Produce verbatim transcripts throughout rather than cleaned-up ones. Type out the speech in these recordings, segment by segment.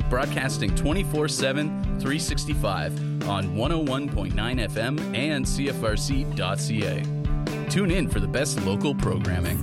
broadcasting twenty-four seven, three sixty-five on one oh one point nine F M and C F R C dot C A. Tune in for the best local programming.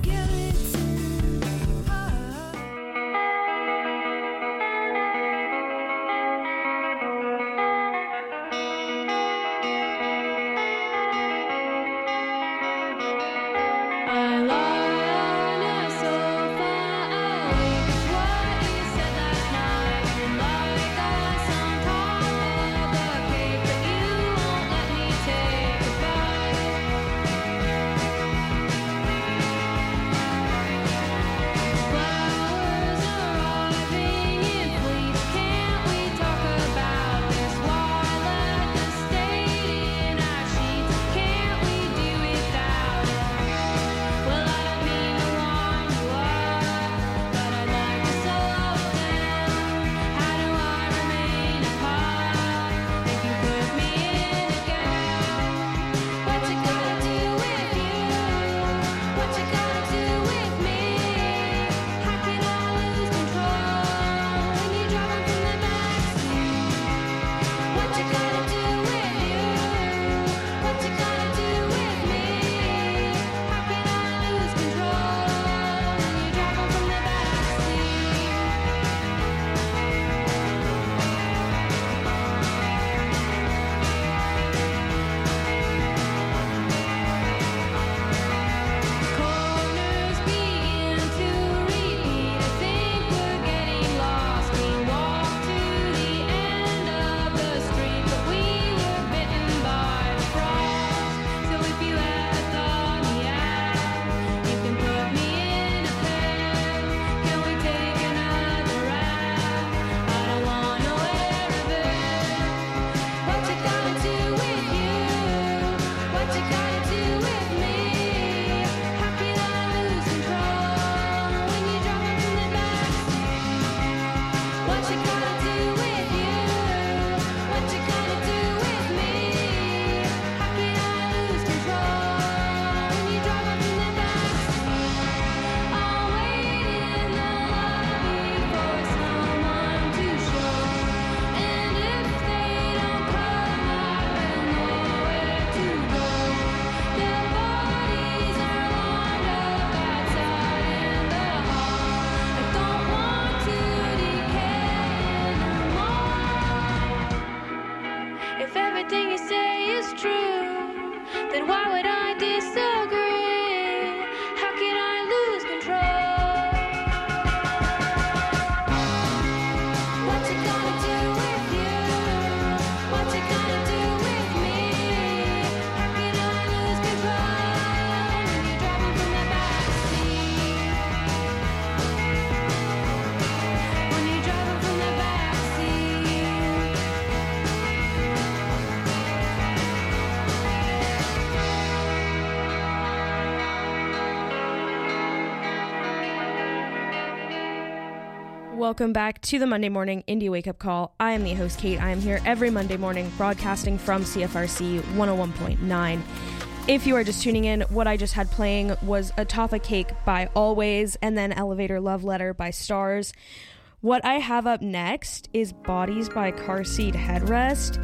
Welcome back to the Monday Morning Indie Wake Up Call. I am the host, Kate. I am here every Monday morning broadcasting from C F R C one oh one point nine. If you are just tuning in, what I just had playing was Atopha Cake by Always and then Elevator Love Letter by Stars. What I have up next is Bodies by Car Seat Headrest.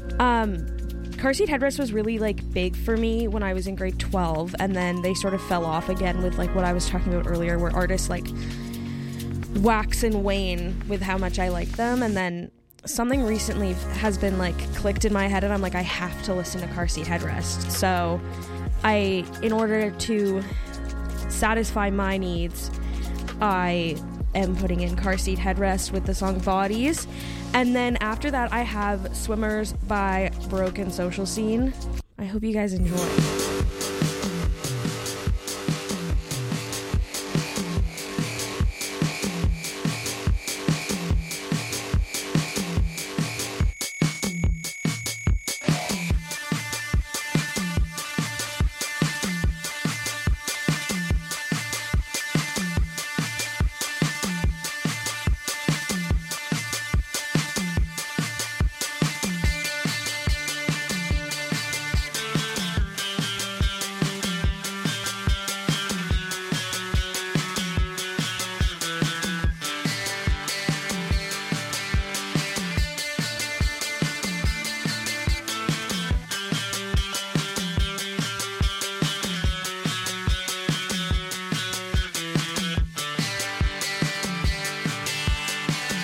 Um, Car Seat Headrest was really like big for me when I was in grade twelve, and then they sort of fell off again with like what I was talking about earlier, where artists like wax and wane with how much I like them, and then something recently has been like clicked in my head and I'm like, I have to listen to Car Seat Headrest. So I, in order to satisfy my needs, I am putting in Car Seat Headrest with the song Bodies, and then after that I have Swimmers by Broken Social Scene. I hope you guys enjoy.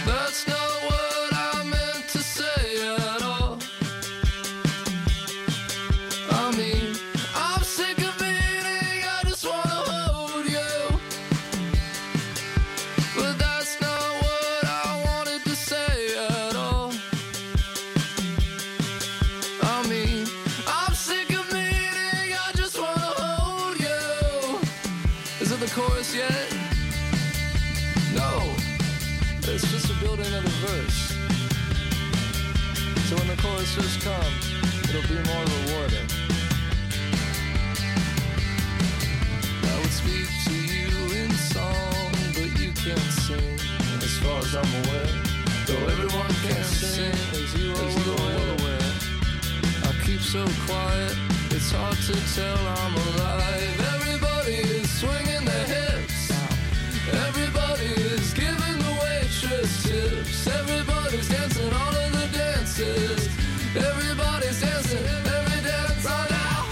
That's not what I meant to say at all. I mean, I'm sick of beating, I just wanna hold you. But that's not what I wanted to say at all. I mean, I'm sick of meaning, I just wanna hold you. Is it the chorus yet? No. It's just a building of the verse. So when the chorus just comes, it'll be more rewarding. I would speak to you in song, but you can't sing, as far as I'm aware. Though everyone can sing, as you are well aware. I keep so quiet, it's hard to tell I'm alive. Everybody is swinging their hips. Everybody is giving the waitress tips. Everybody's dancing all of the dances. Everybody's dancing every dance right now.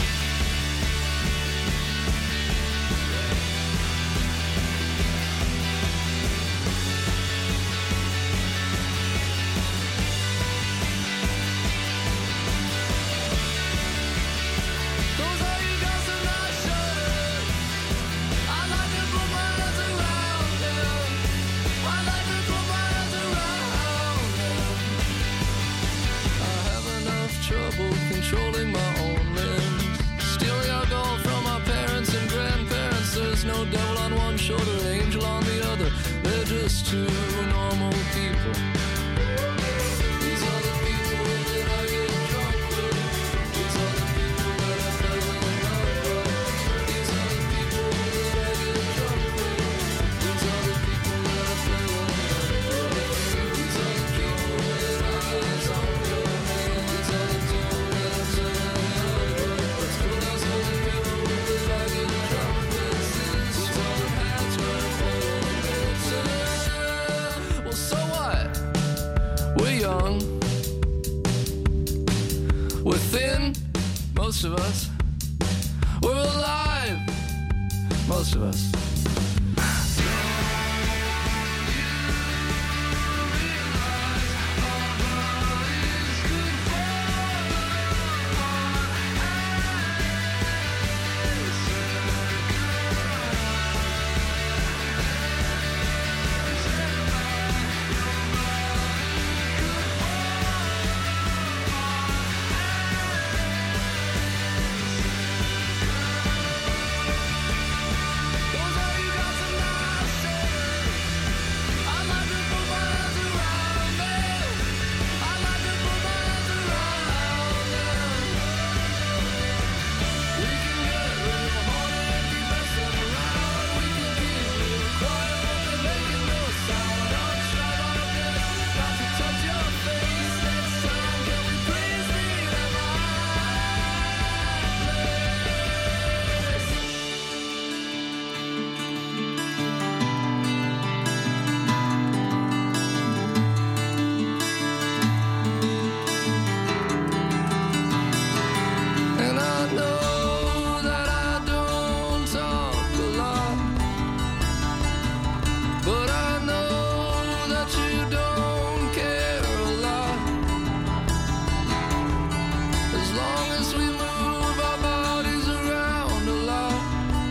Those are you guys in my shirt. I like to put my hands around them. I like to put my hands around them. I have enough trouble controlling my own limbs. Stealing alcohol from my parents and grandparents. There's no devil on one shoulder, angel on the other. They're just two normal people. These are the people that I get drunk with. These are the people that I fell in love with. These are the people that I get drunk with. These are the people that I fell in love with. These are the people that I was on your hand. These are the people that I fell in love with. These are the people that I get drunk with. These are the paths where I fell in love with. Well, so what? We're young. We're thin, most of us. We're alive, most of us. Those are you guys in my shirt. I like to put my hands around them. I like to put my hands around them. We can get real horny and keep messing around. We can keep real quiet and making no sound. I'll try my best not to touch your face next time. Can we please meet at my And I know that I don't talk a lot, but I know that you don't care a lot. As long as we move our bodies around a lot,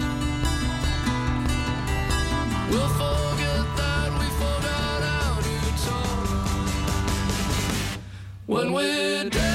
we'll forget that we forgot how to talk. When we're dead.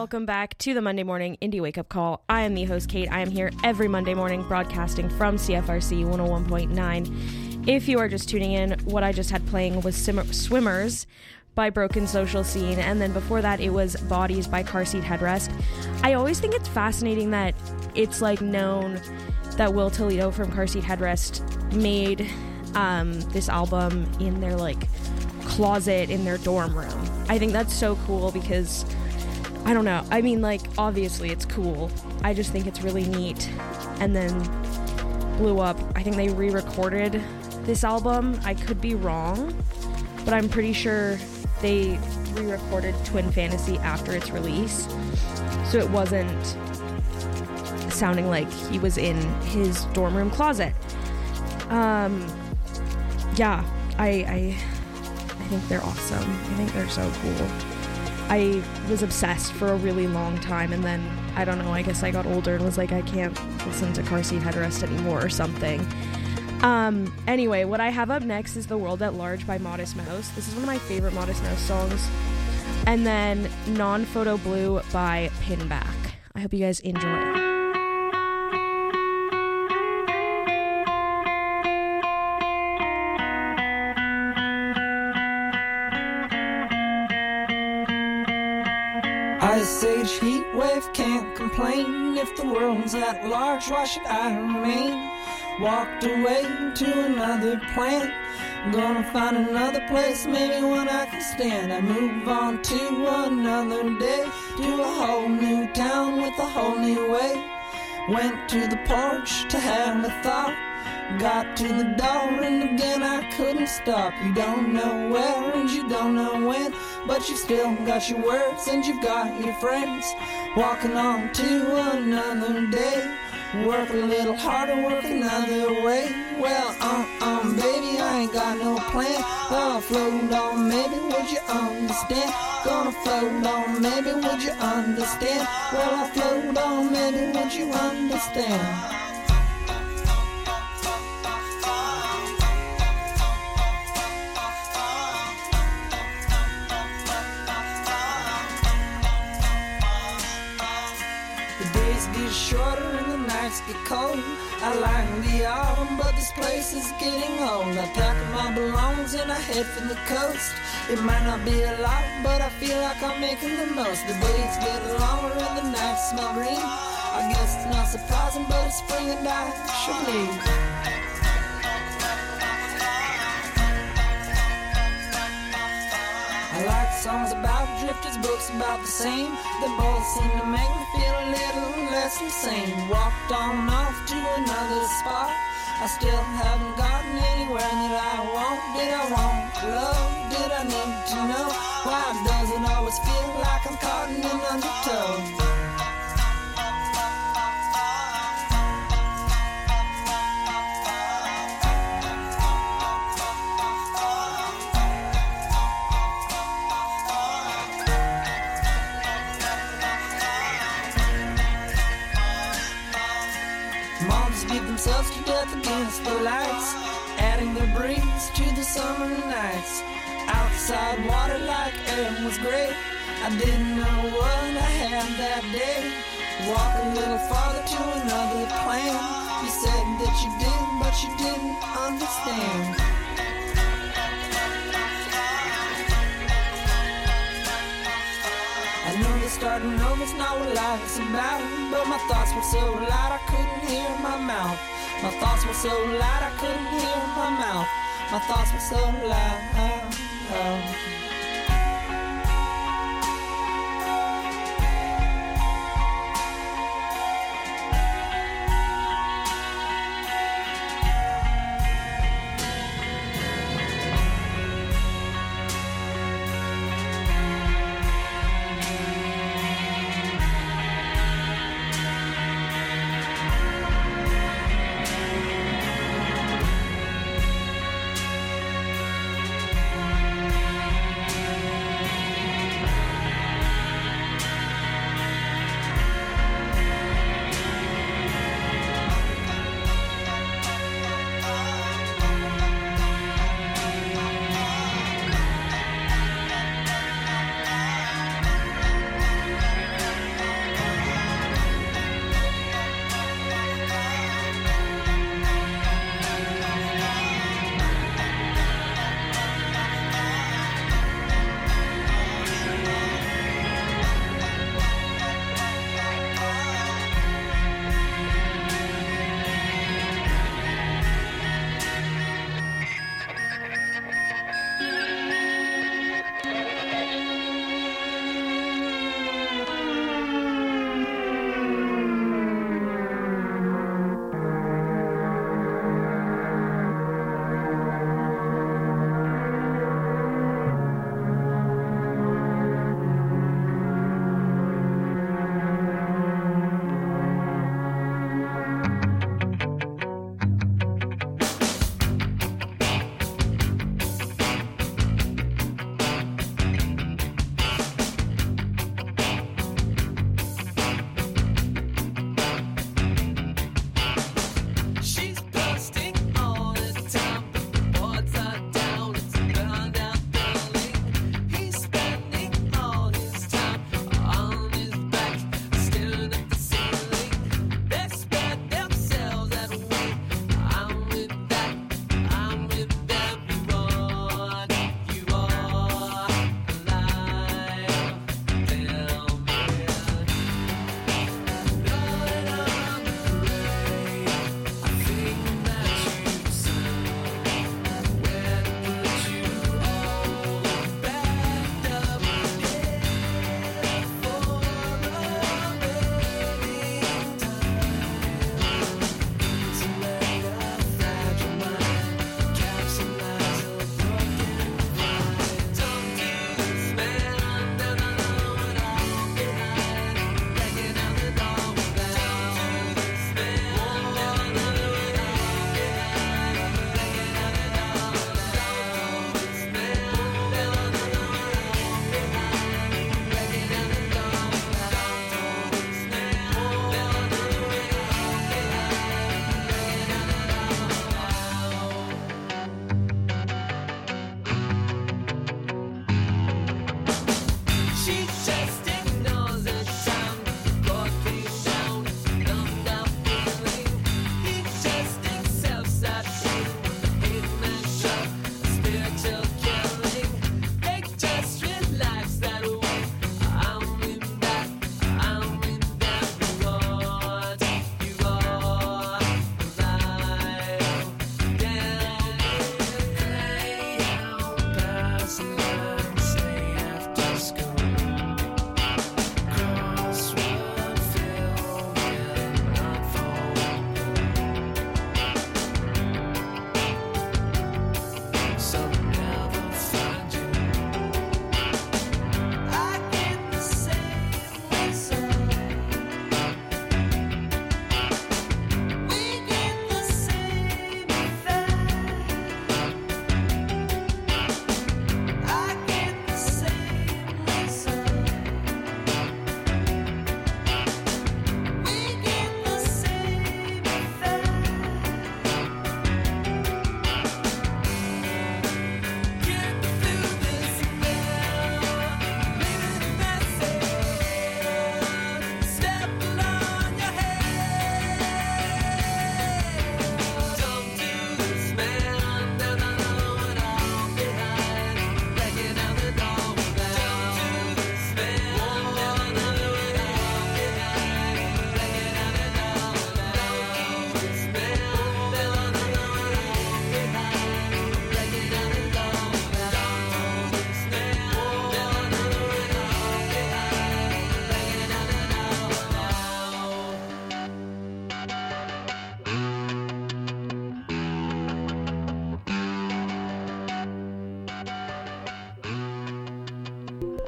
welcome back to the Monday Morning Indie Wake Up Call. I am the host, Kate. I am here every Monday morning broadcasting from C F R C one oh one point nine. If you are just tuning in, what I just had playing was Sim- Swimmers by Broken Social Scene, and then before that it was Bodies by Car Seat Headrest. I always think it's fascinating that it's like known that Will Toledo from Car Seat Headrest made um, this album in their like closet in their dorm room. I think that's so cool because I don't know. I mean, like, obviously it's cool. I just think it's really neat. And then blew up. I think they re-recorded this album. I could be wrong, but I'm pretty sure they re-recorded Twin Fantasy after its release. So it wasn't sounding like he was in his dorm room closet. Um, yeah, I, I, I think they're awesome. I think they're so cool. I was obsessed for a really long time, and then, I don't know, I guess I got older and was like, I can't listen to Car Seat Headrest anymore or something. Um, anyway, what I have up next is The World at Large by Modest Mouse. This is one of my favorite Modest Mouse songs. And then Non-Photo Blue by Pinback. I hope you guys enjoy. Ice Age heat wave, can't complain. If the world's at large, why should I remain? Walked away to another planet, gonna find another place, maybe one I can stand. I move on to another day, to a whole new town with a whole new way. Went to the porch to have a thought, got to the door and again I couldn't stop. You don't know where and you don't know when, but you've still got your words and you've got your friends. Walking on to another day, work a little harder, work another way. Well, um, um, baby, I ain't got no plan. I'll float on, maybe, would you understand? Gonna float on, maybe, would you understand? Well, I'll float on, maybe, would you understand? Shorter and the nights get cold. I like the autumn, but this place is getting old. I pack up my belongings and I head for the coast. It might not be a lot, but I feel like I'm making the most. The days get longer and the nights smell green. I guess it's not surprising, but it's spring and I should leave. I like songs about drifters, books about the same. They both seem to make me feel a little less insane. Walked on off to another spot. I still haven't gotten anywhere that I want. Did I want love? Did I need to know? Why does it always feel like I'm caught in an undertow? Themselves to death against the lights, adding their breeze to the summer nights. Outside water like air was great. I didn't know what I had that day. Walk a little farther to another plane. You said that you did, but you didn't understand. I know that starting over's not what life's about, but my thoughts were so loud I couldn't hear my mouth. My thoughts were so loud I couldn't hear my mouth. My thoughts were so loud.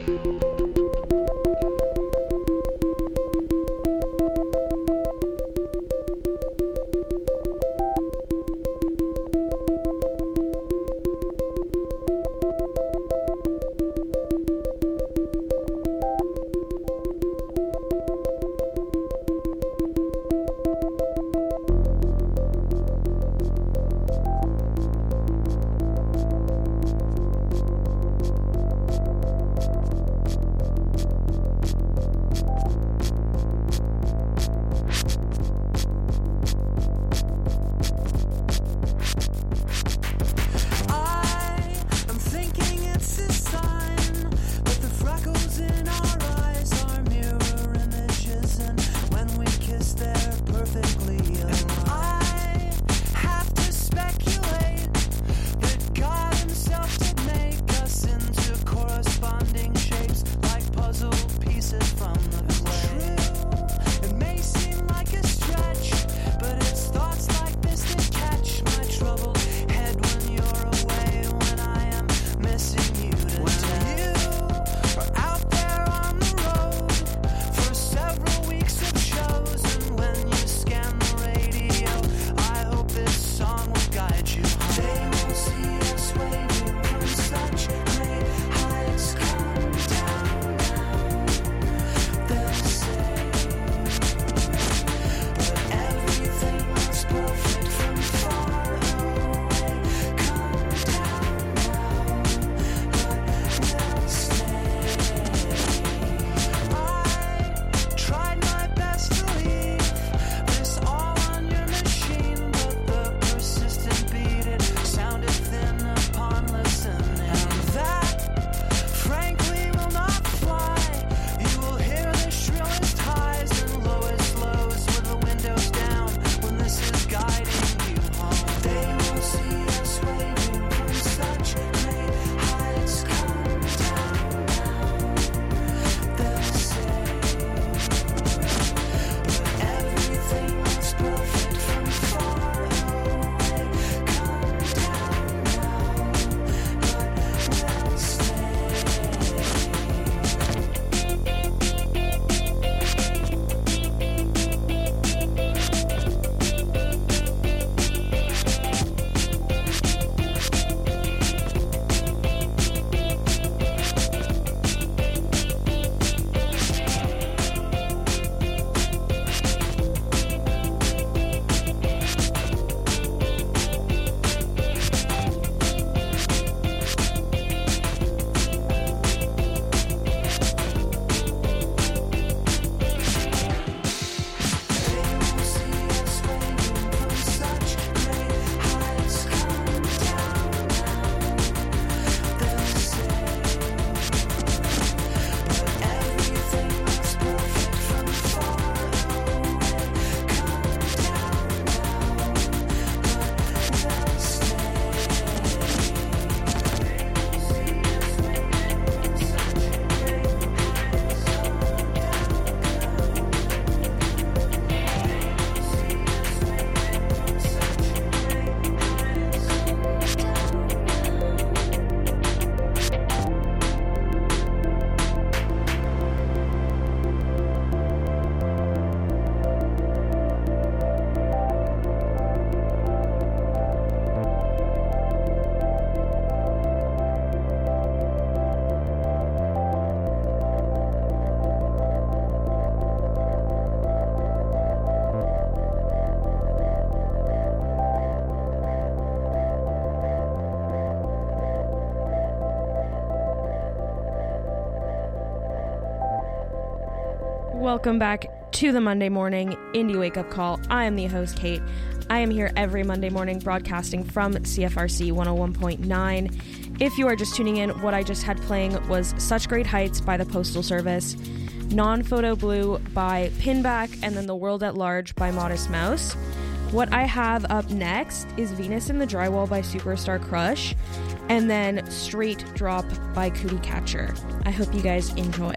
Welcome back to the Monday Morning Indie Wake Up Call. I am the host, Kate. I am here every Monday morning broadcasting from C F R C one oh one point nine. If you are just tuning in, what I just had playing was Such Great Heights by the Postal Service, Non-Photo Blue by Pinback, and then The World at Large by Modest Mouse. What I have up next is Venus in the Drywall by Superstar Crush, and then Straight Drop by Cootie Catcher. I hope you guys enjoy.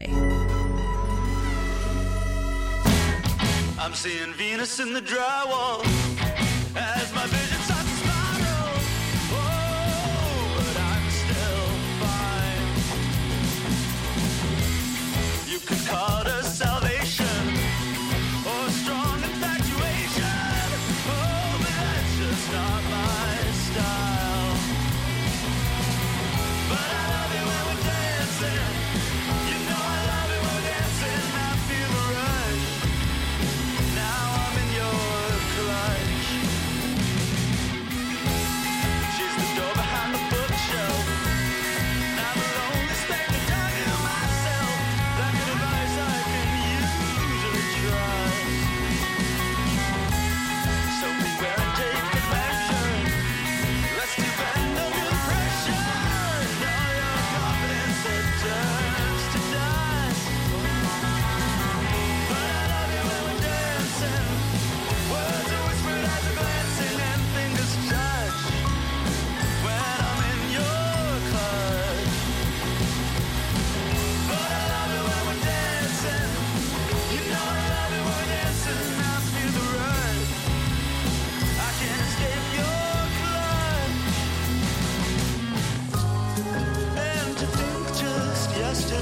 I'm seeing Venus in the drywall as my vision starts to spiral. Oh, but I'm still fine.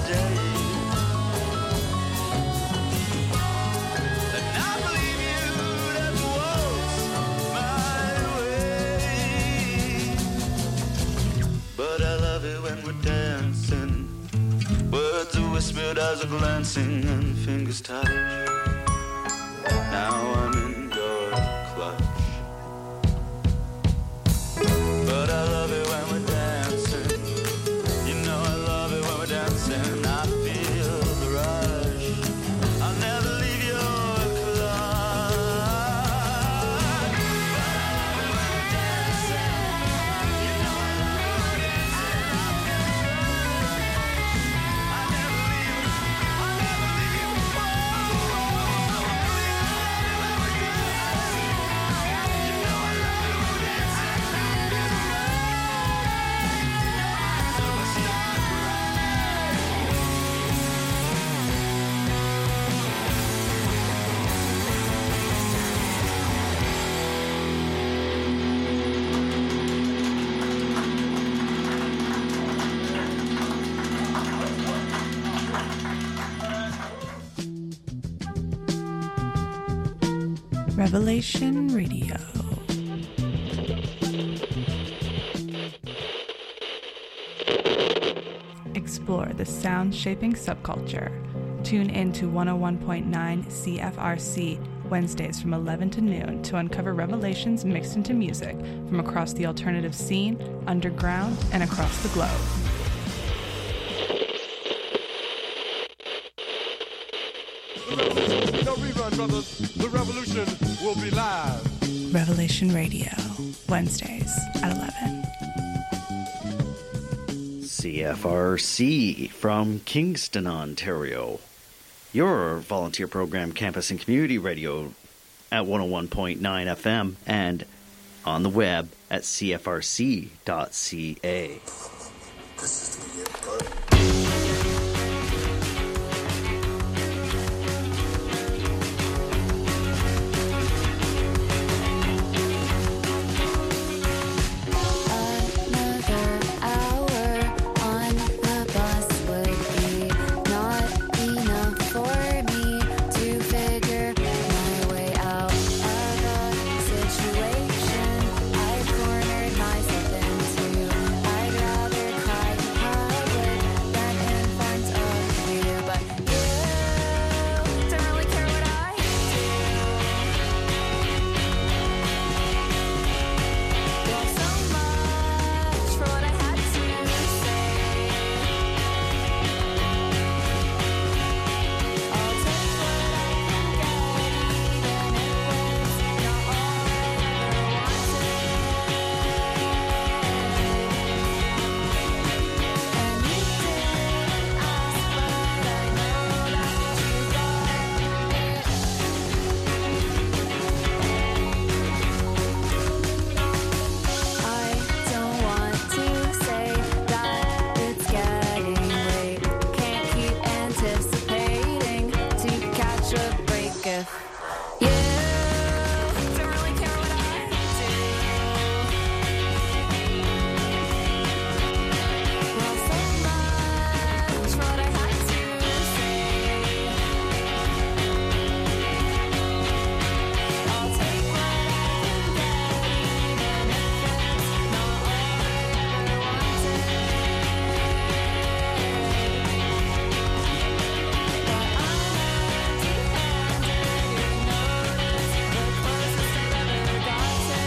day. And I believe you'd have waltzed my way. But I love it when we're dancing. Words are whispered, eyes are glancing, and fingers touch. Now I'm in your clutch. But I love it when we're dancing. You know I love it when we're dancing. I feel the rush. I'll never leave your clutch. But I love it when we're dancing. You know I love it when we're dancing. I'll never leave. I'll never leave you. Oh, oh, oh, oh. You know I love it when we're dancing. Revelation Radio. Explore the sound-shaping subculture. Tune in to one oh one point nine C F R C Wednesdays from eleven to noon to uncover revelations mixed into music from across the alternative scene, underground, and across the globe. No rerun, brothers. The revolution will be live. Revelation Radio, Wednesdays at eleven. C F R C from Kingston, Ontario. Your volunteer program, campus and community radio at one oh one point nine F M and on the web at C F R C dot C A. This is the end part. Another hour on the bus would be not enough for me to figure my way out of a situation I've cornered myself into. I'd rather cry in public than in front of you, but you don't really care what I do. Well, so much for what I had to say. I'll take what I can get, even if it's not all I ever wanted. And you didn't ask, but I know that you got it. I don't want to say that it's getting late. Can't keep anticipating to catch a break if you don't really care what I do. Well, so much for what I had to say. I'll take what I can get, even if it's not all I ever wanted. But I'm empty-handed, you notice the closest I've ever gotten.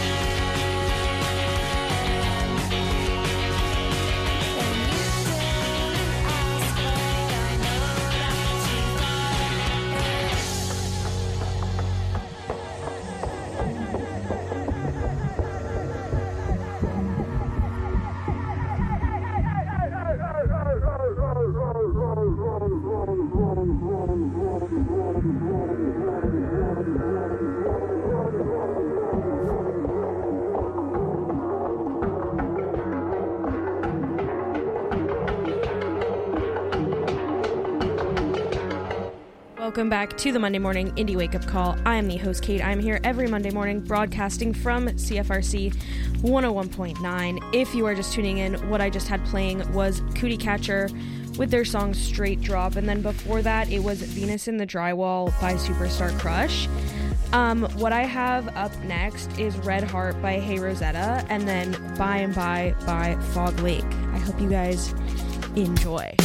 And you didn't ask, but I know that you got it. Welcome back to the Monday Morning Indie Wake Up Call. I am the host, Kate. I'm here every Monday morning broadcasting from C F R C one oh one point nine. If you are just tuning in, what I just had playing was Cootie Catcher with their song Straight Drop. And then before that, it was Venus in the Drywall by Superstar Crush. Um, what I have up next is Red Heart by Hey Rosetta, and then By and By by Fog Lake. I hope you guys enjoy.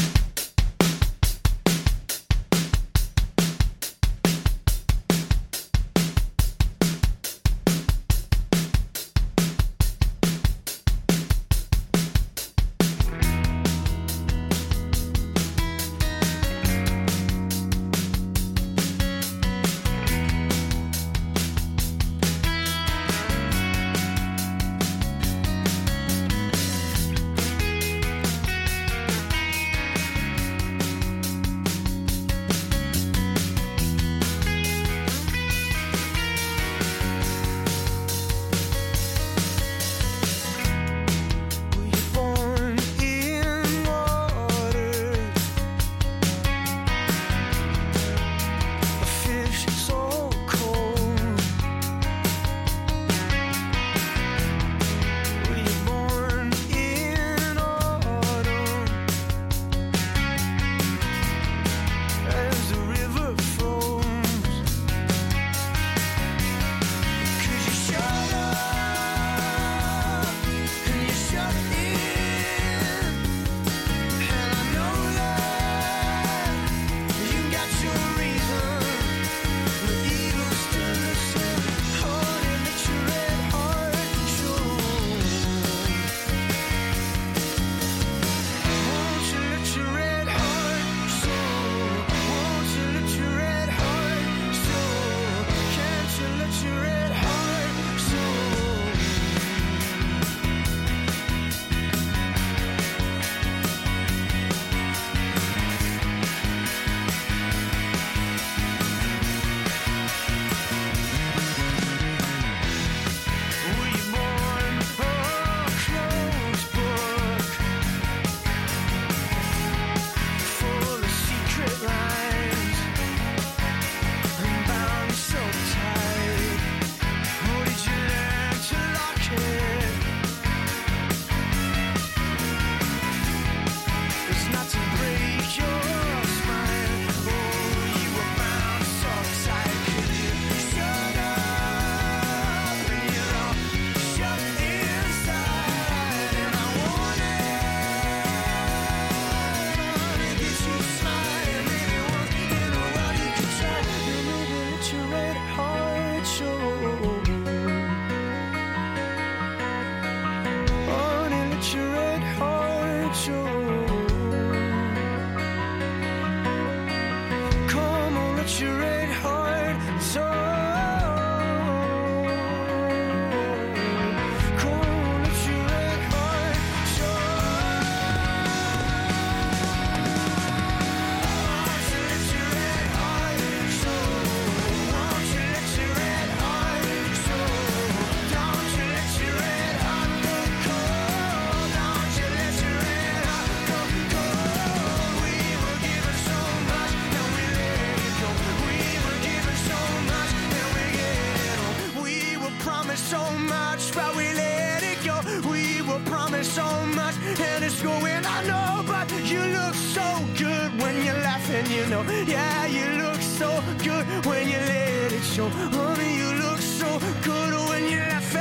Yeah, you look so good when you let it show. Honey, you look so good when you laugh.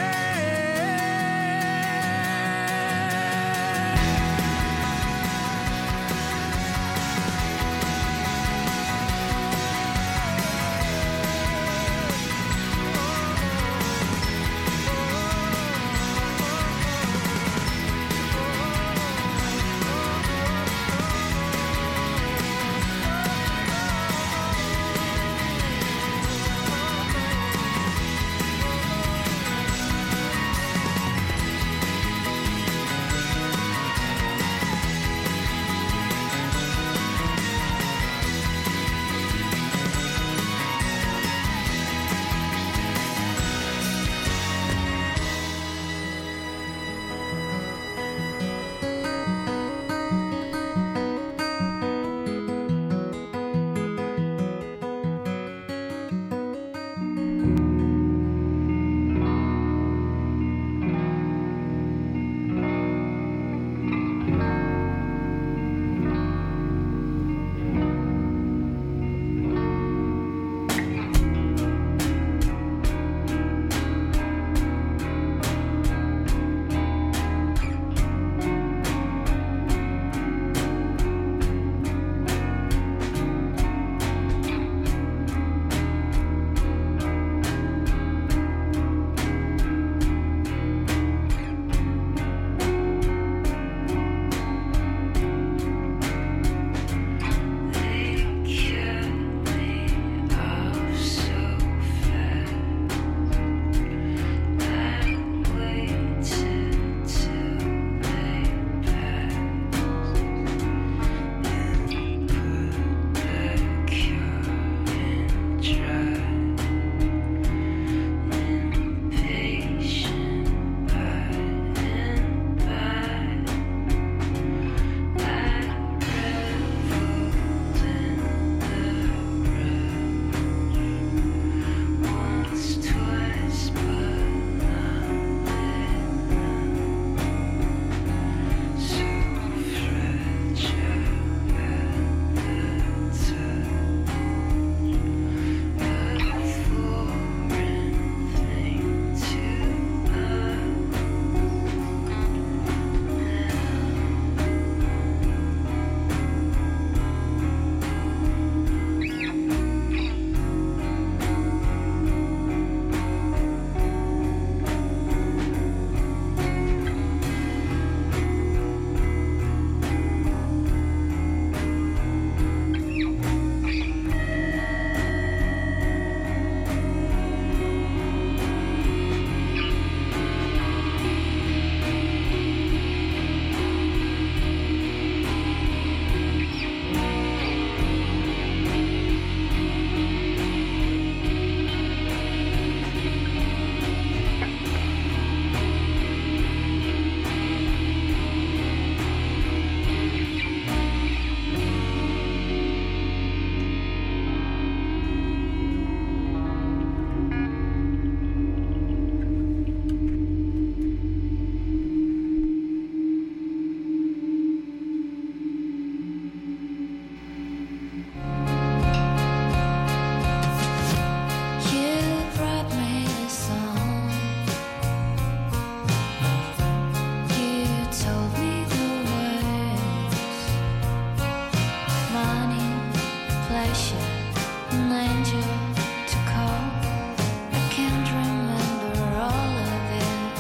flesh, an angel to call. I can't remember all of it.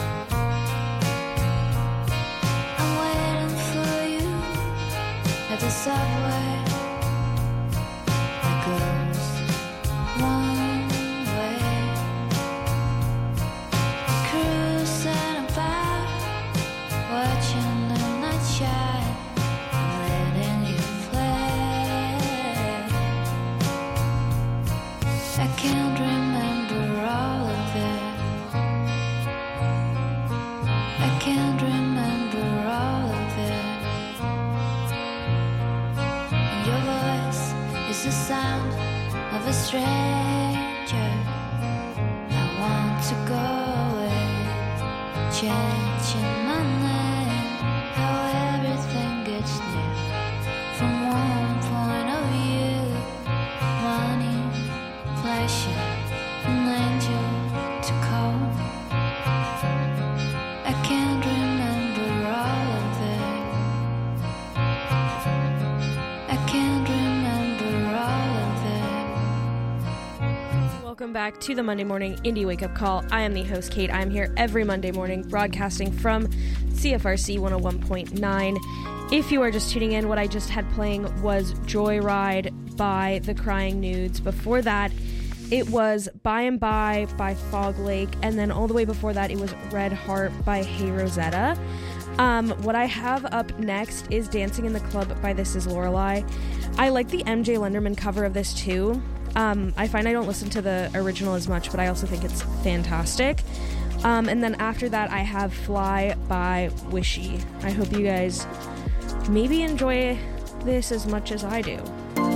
I'm waiting for you at the subway that goes one way. Cruising about, watching the night shine, and letting you play. I can't remember all of it. I can't remember all of it. And your voice is the sound of a stranger. I want to go away, changing my name. How everything gets new from one point of view. Money, pleasure, an angel to call. I can't remember all of it. I can't remember all of it. Welcome back to the Monday Morning Indie Wake Up Call. I am the host, Kate. I'm here every Monday morning broadcasting from C F R C one oh one point nine. If you are just tuning in, what I just had playing was Joyride by The Crying Nudes. Before that, it was By and By by Fog Lake. And then all the way before that, it was Red Heart by Hey Rosetta. Um, what I have up next is Dancing in the Club by This Is Lorelei. I like the M J Lenderman cover of this too. Um, I find I don't listen to the original as much, but I also think it's fantastic. Um, and then after that, I have Fly by Wishy. I hope you guys maybe enjoy this as much as I do.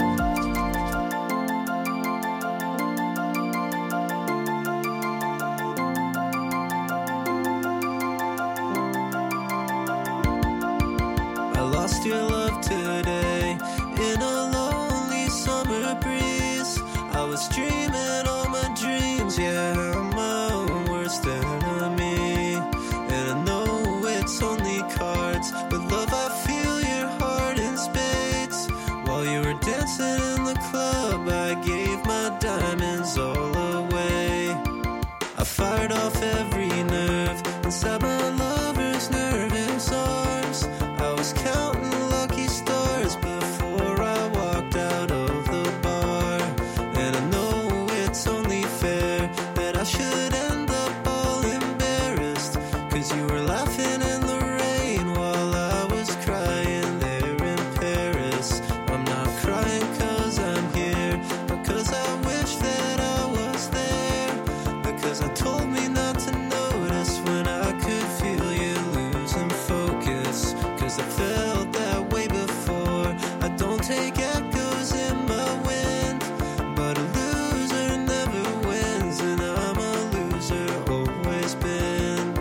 I lost your love today in a lonely summer breeze. I was dreaming all my dreams, yeah, I'm my own worst enemy. And I know it's only cards, but love, I feel your heart in spades. While you were dancing in the club, I gave my diamonds all away. I fired off every nerve inside my lover's nervous arms. I was counting lucky stars before I walked out of the bar. And I know it's only fair that I should end up all embarrassed, 'cause you were laughing in the rain while I was crying there in Paris. I'm not crying 'cause I'm here, but 'cause I wish that I was there. Because I told me not to notice when I could feel you losing focus. 'Cause I felt that way before. I don't take echoes in my wind, but a loser never wins, and I'm a loser, always been.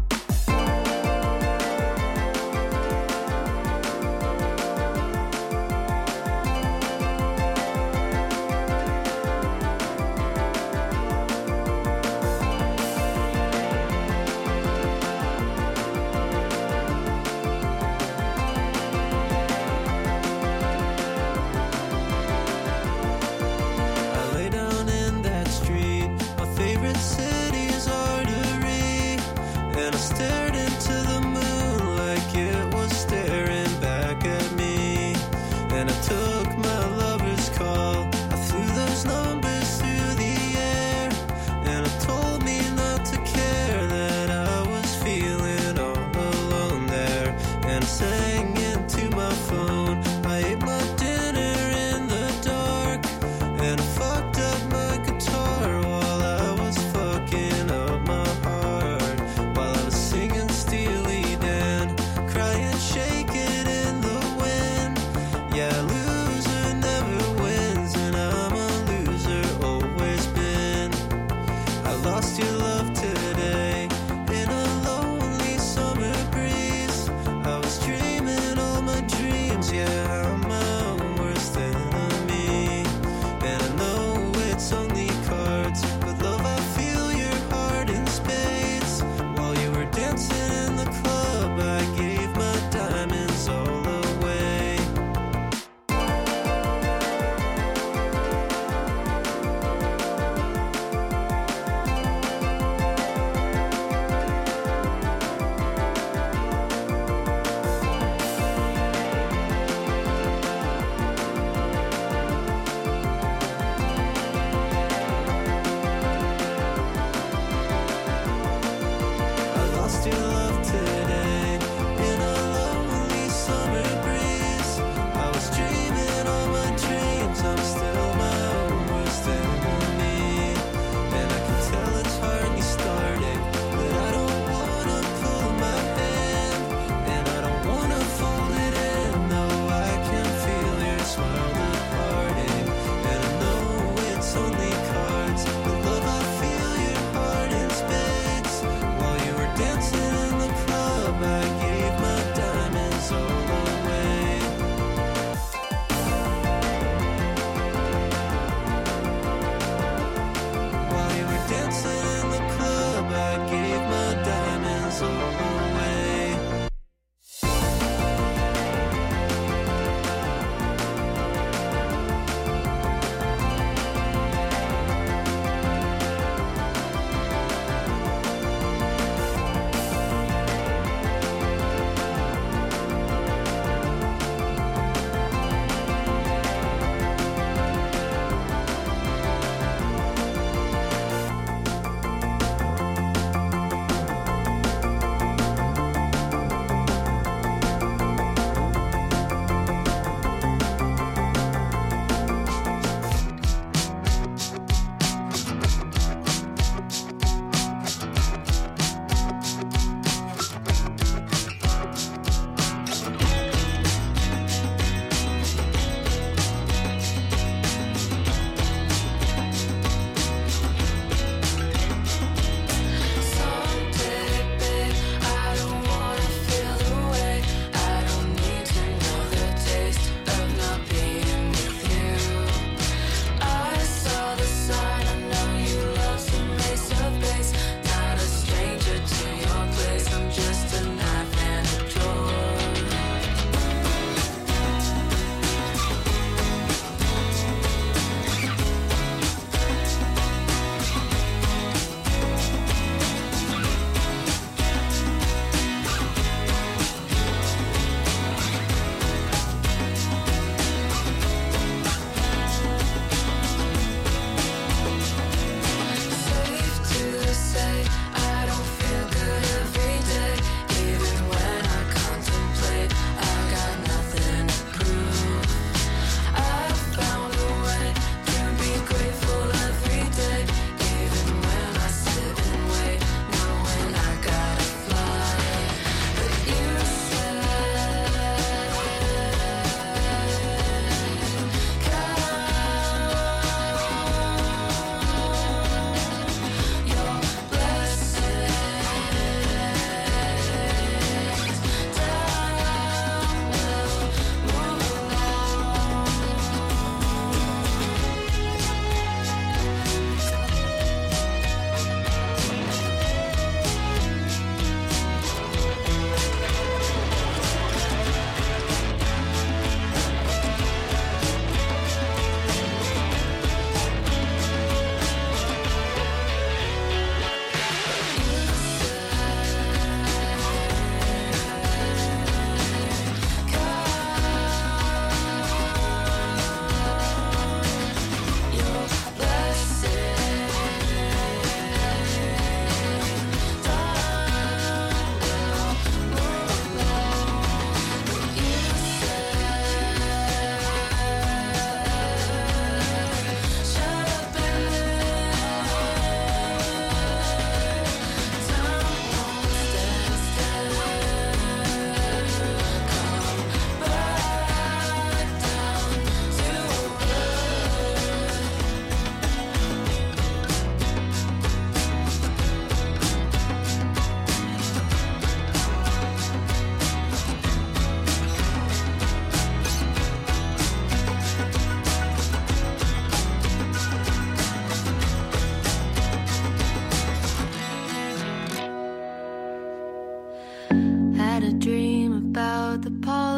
I lay down in that street, my favorite city's artery, and I stared into the moon like it was staring back at me. And I took my lover's call, I flew those numbers through the air, and it told me not to care that I was feeling all alone there. And I sang into my phone, I ate my dinner in the dark, and I fucked up my guitar while I was fucking up my heart. While I was singing Steely Dan, crying, shake it in the wind. Yeah, loser never wins, and I'm a loser, always been. I lost your love today in a lonely summer breeze. I was dreaming all my dreams, yeah, I'm my own worst enemy. And I know it's only cards, but love, I feel your heart in spades. While you were dancing in the club, I gave my diamonds all away.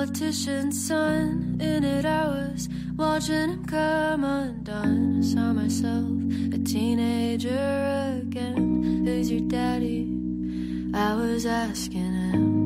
politician's son. In it I was watching him come undone. I saw myself a teenager again. Who's your daddy? I was asking him.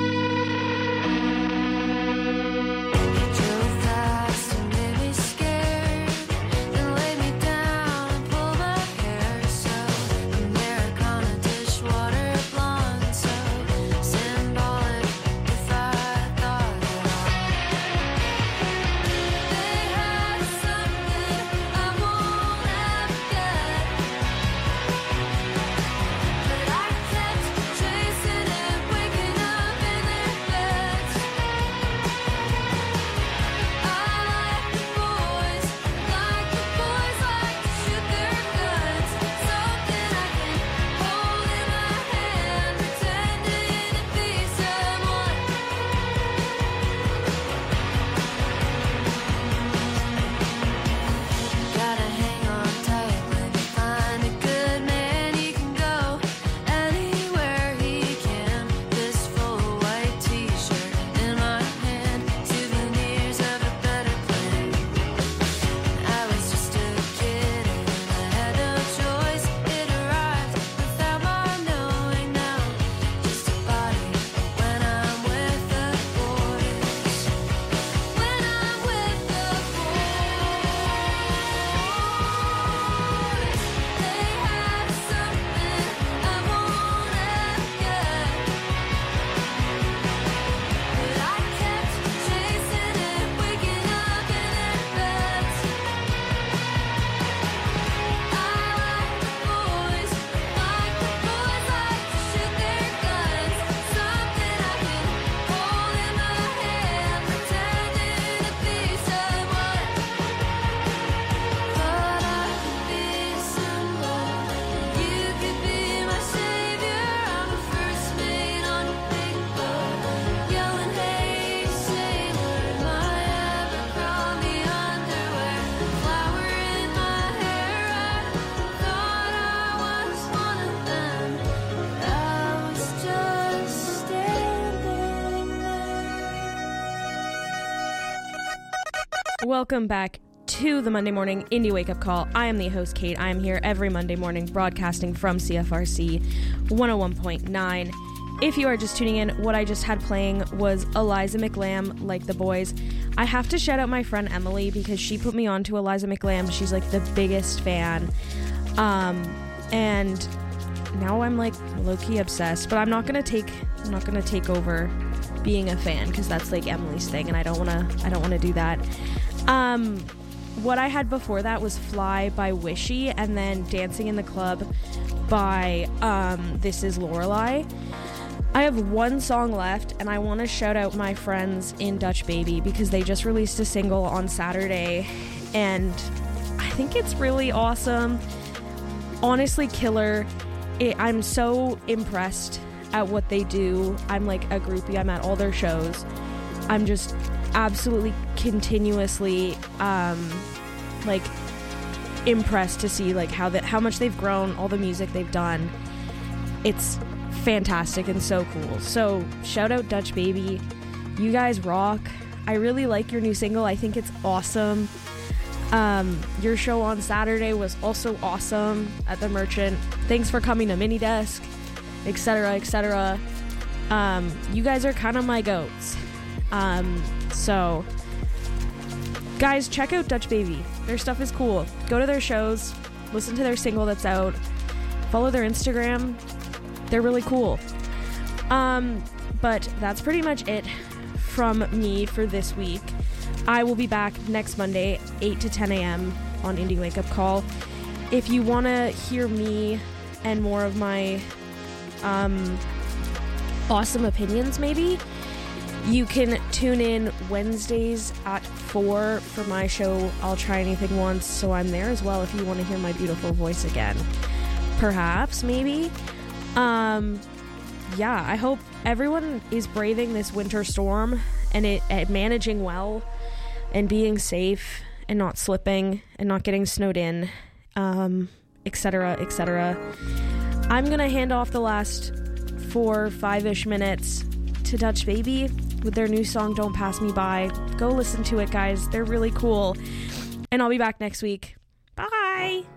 Welcome back to the Monday Morning Indie Wake Up Call. I am the host, Kate. I am here every Monday morning broadcasting from C F R C one oh one point nine. If you are just tuning in, what I just had playing was Eliza McLamb, Like the Boys. I have to shout out my friend Emily because she put me on to Eliza McLamb. She's like the biggest fan. Um, and now I'm like low-key obsessed, but I'm not gonna take I'm not gonna take over being a fan because that's like Emily's thing, and I don't wanna I don't wanna do that. Um, what I had before that was Fly by Wishy, and then Dancing in the Club by um, This Is Lorelei. I have one song left, and I want to shout out my friends in Dutch Baby because they just released a single on Saturday, and I think it's really awesome. Honestly, killer. It, I'm so impressed at what they do. I'm like a groupie. I'm at all their shows. I'm just absolutely continuously um like impressed to see like how that how much they've grown, all the music they've done. It's fantastic and so cool. So shout out Dutch Baby, you guys rock. I really like your new single. I think it's awesome. Um your show on Saturday was also awesome at the Merchant. Thanks for coming to Mini Desk, etc, etc. Um you guys are kind of my goats. Um so guys, check out Dutch Baby. Their stuff is cool. Go to their shows, listen to their single that's out, follow their Instagram. They're really cool. Um, but that's pretty much it from me for this week. I will be back next Monday, eight to ten a.m. on Indie Wake Up Call. If you want to hear me and more of my um, awesome opinions, maybe, you can tune in Wednesdays at four for my show, I'll Try Anything Once, so I'm there as well if you want to hear my beautiful voice again. Perhaps, maybe. Um, yeah, I hope everyone is braving this winter storm and it and managing well and being safe and not slipping and not getting snowed in, um, et cetera, et cetera. I'm going to hand off the last four, five-ish minutes to Dutch Baby. with their new song Don't Pass Me By. Go listen to it, guys. They're really cool. And I'll be back next week. Bye!